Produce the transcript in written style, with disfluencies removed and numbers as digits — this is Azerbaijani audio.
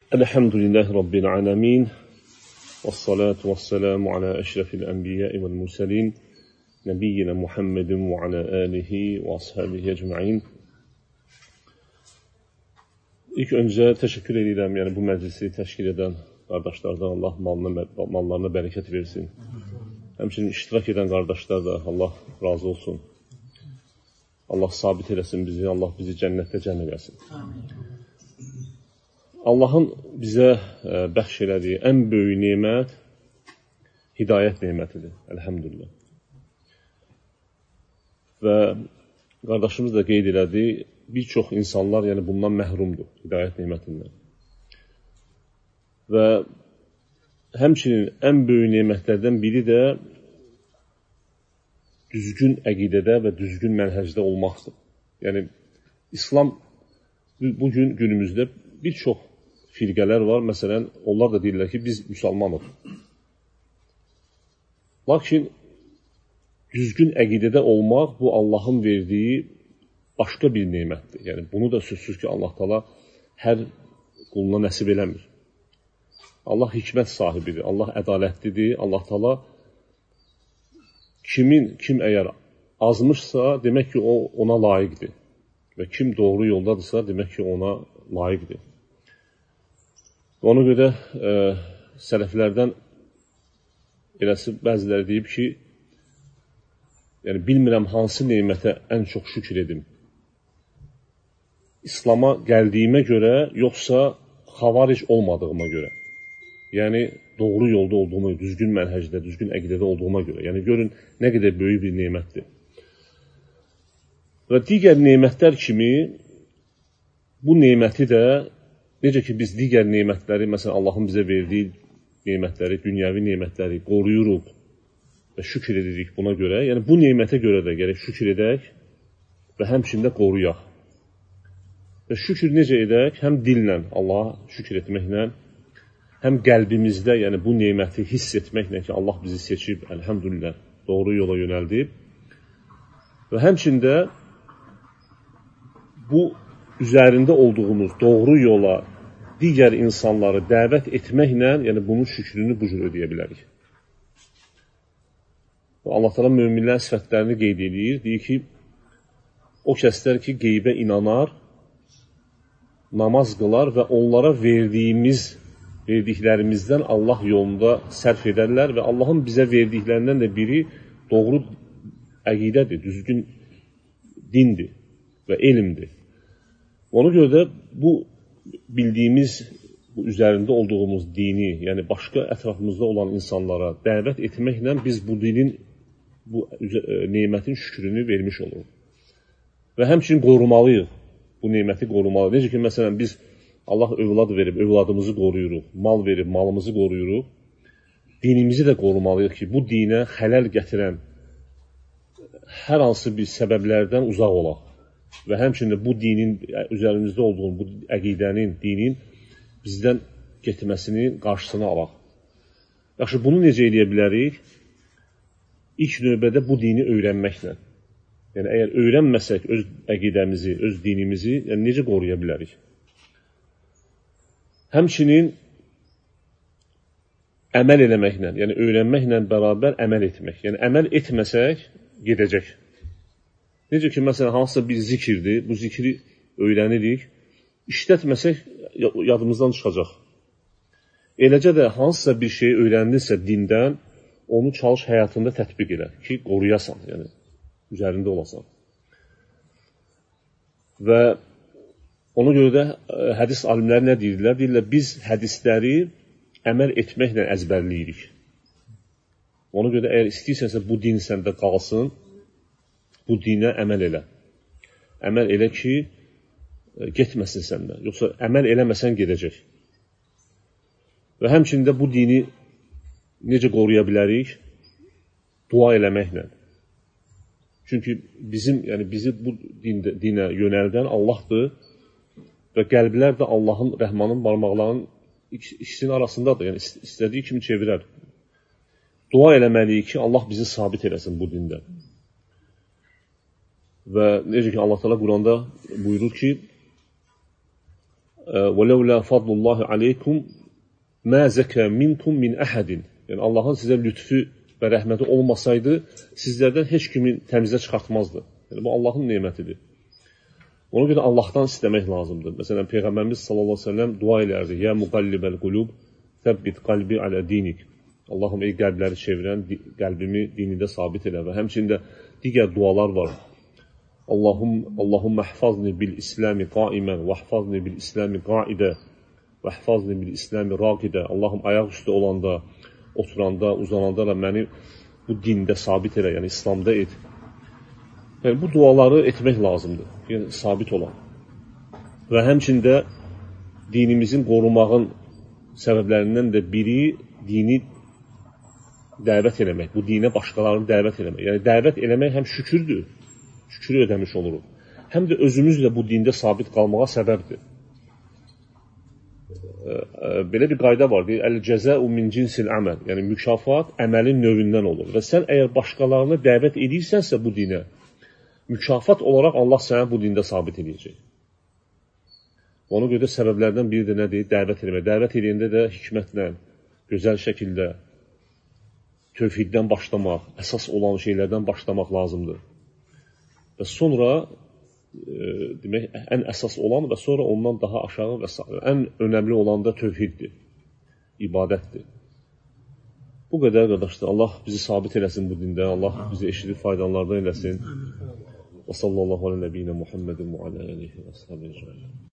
Elhamdülillahi Rabbil alemin. Vessalatu vesselamu ala eşrefil enbiyai vel murselin. Nebiyyina Muhammedin ve ala alihi ve ashabihi ecma'in. İlk öncə təşəkkür edirəm, yəni bu məclisi təşkil edən qardaşlardan Allah mallarına bərəkət versin. Həmçinin iştirak edən qardaşlar da Allah razı olsun. Allah sabit eləsin bizi, Allah bizi cənnətdə cəm eləsin. Allahın bizə bəxş elədiyi ən böyük nemət hidayət nemətidir, əlhəmdülillah. Və qardaşımız da qeyd elədi, bir çox insanlar yəni bundan məhrumdur, hidayət nemətindən. Və həmçinin ən böyük nemətlərdən biri də düzgün əqidədə və düzgün mənhəcdə olmaqdır. Yəni, İslam bugün günümüzdə bir çox firqələr var, məsələn, onlar da deyirlər ki, biz müsəlmanıq. Lakin, düzgün əqidədə olmaq, bu Allahın verdiyi başqa bir nemətdir. Yəni, bunu da sözsüz ki, Allah Taala hər quluna nəsib eləmir. Allah hikmət sahibidir, Allah ədalətlidir, Allah Taala kim əgər azmışsa, demək ki, o ona layiqdir. Və kim doğru yoldadırsa, demək ki, ona layiqdir. Ona görə sələflərdən eləsi bəziləri deyib ki, yəni bilmirəm hansı nemətə ən çox şükür edim. İslama gəldiyimə görə, yoxsa xavaric olmadığıma görə. Yəni, doğru yolda olduğuma, düzgün mənhəcdə, düzgün əqidədə olduğuma görə. Yəni, görün, nə qədər böyük bir nemətdir. Və digər nemətlər kimi, bu neməti də, necə ki, biz digər nemətləri, məsələn, Allahın bizə verdiyi nemətləri, dünyəvi nemətləri qoruyuruq və şükür edirik buna görə. Yəni, bu nemətə görə də gərək şükür edək və həmçində qoruyaq. Və şükür necə edək? Həm dillə, Allaha şükür etməklə, həm qəlbimizdə, yəni bu neməti hiss etməklə ki, Allah bizi seçib, əlhəmdülillah, doğru yola yönəldib. Və həmçində bu üzərində olduğumuz doğru yola digər insanları dəvət etməklə, yəni bunun şükrünü bu cür ödəyə bilərik. Allah Taala möminlərin sifətlərini qeyd edir, deyir ki, o kəslər ki, qeybə inanar, namaz qılar və onlara verdiklərimizdən Allah yolunda sərf edərlər və Allahın bizə verdiklərindən də biri doğru əqidədir, düzgün dindir və elmdir. Ona görə də bu bildiyimiz, bu üzərində olduğumuz dini, yəni başqa ətrafımızda olan insanlara dəvət etməklə biz bu dinin, bu nemətin şükrünü vermiş oluruq. Və həmçinin qorumalıyıq, bu neməti qorumalıyıq. Necə ki, məsələn, biz Allah övlad verib, övladımızı qoruyuruq, mal verib, malımızı qoruyuruq. Dinimizi də qorumalıyıq ki, bu dinə xələl gətirən hər hansı bir səbəblərdən uzaq olaq. Və həmçində bu dinin, üzərimizdə olduğu bu əqidənin, dinin bizdən getməsinin qarşısını alaq. Yaxşı, bunu necə edə bilərik? İlk növbədə bu dini öyrənməklə. Yəni, əgər öyrənməsək öz əqidəmizi, öz dinimizi, yəni necə qoruya bilərik? Həmçinin əməl eləməklə, yəni öyrənməklə bərabər əməl etmək. Yəni, əməl etməsək, gedəcək. Necə ki, məsələn, hansısa bir zikirdir, bu zikri öyrənirik, işlətməsək, yadımızdan çıxacaq. Eləcə də hansısa bir şey öyrənilirsə dindən, onu çalış həyatında tətbiq elə ki, qoruyasan, yəni, üzərində olasan. Və ona görə də hədis alimləri nə deyirlər? Deyirlər, biz hədisləri əməl etməklə əzbərləyirik. Ona görə də əgər istəyirsənsə, bu din səndə qalsın, bu dinə əməl elə. Əməl elə ki, getməsin səndən. Yoxsa əməl eləməsən gedəcək. Və həmçində bu dini necə qoruya bilərik? Dua eləməklə. Çünki bizi bu dinə yönəldən Allahdır və qəlblər də Allahın, Rəhmanın barmaqlarının ikisinin arasındadır. Yəni, istədiyi kimi çevirər. Dua eləməliyik ki, Allah bizi sabit eləsin bu dində. Və necə ki, Allah Teala Quranda buyurur ki, وَلَوْلَا فَضْلُ اللّٰهِ عَلَيْكُمْ مَا زَكَى مِنْكُمْ مِنْ أَحَدٍ. Yəni, Allahın sizə lütfü və rəhməti olmasaydı, sizlərdən heç kimin təmizə çıxartmazdı. Yəni, bu Allahın nemətidir. Ona görə Allahdan istəmək lazımdır. Məsələn, Peyğəmbərimiz sallallahu aleyhi ve sellem dua elərdi. Yə muqallibəl qulub, təbbit qalbi alə dinik. Allahım, ey qəlbləri çevirən, qəlbimi dinində sabit elə. Və həmçində digər dualar var. Allahumma əhfazni bil-İslami qaimən və əhfazni bil-İslami qaidə və əhfazni bil-İslami raqidə. Allahım, ayaq üstə olanda, oturanda, uzananda da məni bu dində sabit elə, yəni İslamda et. Yəni, bu duaları etmək lazımdır, yəni sabit olan. Və həmçində dinimizin qorumağın səbəblərindən də biri dini dəvət eləmək, bu dinə başqalarını dəvət eləmək. Yəni, dəvət eləmək həm şükürdür, şükür ödəmiş oluruq. Həm də özümüz də bu dində sabit qalmağa səbəbdir. Belə bir qayda var, deyir, əl-cəzəu min cinsil əməl, yəni mükafat əməlin növündən olur. Və sən əgər başqalarını dəvət edirsənsə bu dinə, mükafat olaraq Allah sənə bu dində sabit edəcək. Ona görə səbəblərdən biri də nədir? Dəvət eləmək. Dəvət edəndə də hikmətlə, gözəl şəkildə, tövhiddən başlamaq, əsas olan şeylərdən başlamaq lazımdır. Və sonra, demək, ən əsas olan və sonra ondan daha aşağı və ən önəmli olan da tövhiddir, ibadətdir. Bu qədər qardaşlar, Allah bizi sabit eləsin bu dində, Allah bizi eşidib faydalardan eləsin. Və sallallahu aleyhi və səlləm Muhammedin və alə alihi və əshabihi ecmaîn.